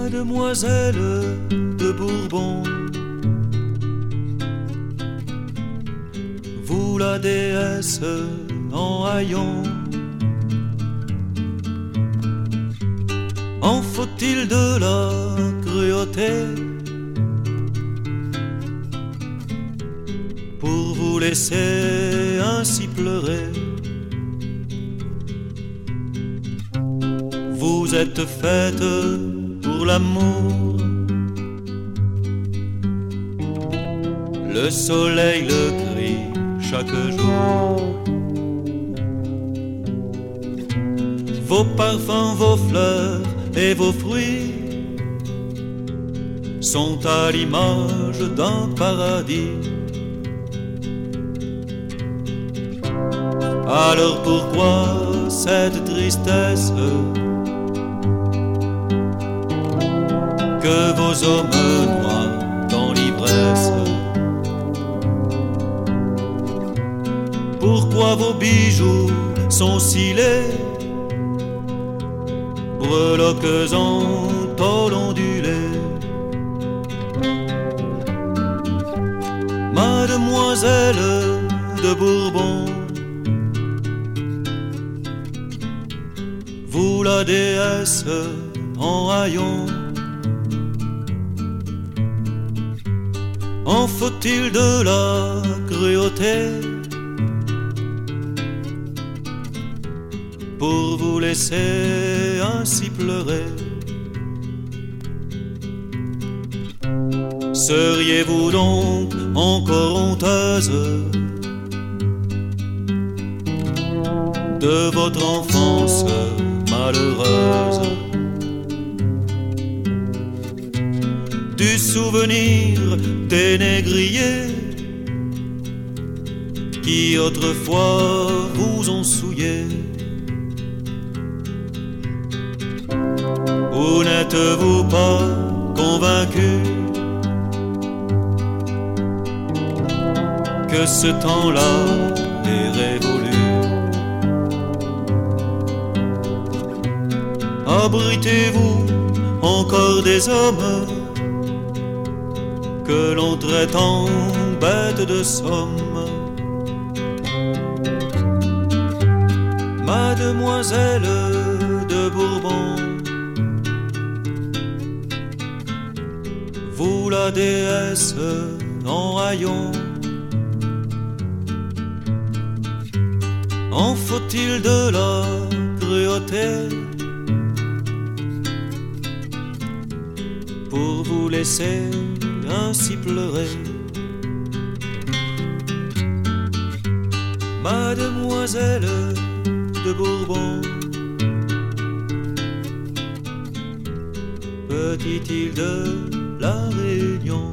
Mademoiselle de Bourbon, vous la déesse en haillons, en faut-il de la cruauté pour vous laisser ainsi pleurer? Vous êtes faite pour l'amour, le soleil le crie chaque jour. Vos parfums, vos fleurs et vos fruits sont à l'image d'un paradis. Alors pourquoi cette tristesse que vos hommes noient dans l'ivresse? Pourquoi vos bijoux sont scellés, breloques en tôle ondulée? Mademoiselle de Bourbon, vous la déesse en haillons, en faut-il de la cruauté pour vous laisser ainsi pleurer? Seriez-vous donc encore honteuse de votre enfance malheureuse, du souvenir des négriers qui autrefois vous ont souillé? Ou n'êtes-vous pas convaincu que ce temps-là est révolu? Abritez-vous encore des hommes que l'on traite en bêtes de somme? Mademoiselle de Bourbon, vous la déesse en haillons, en faut-il de la cruauté pour vous laisser ainsi pleurer? Mademoiselle de Bourbon, petite île de la Réunion,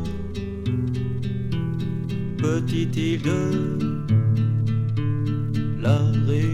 petite île de la Réunion.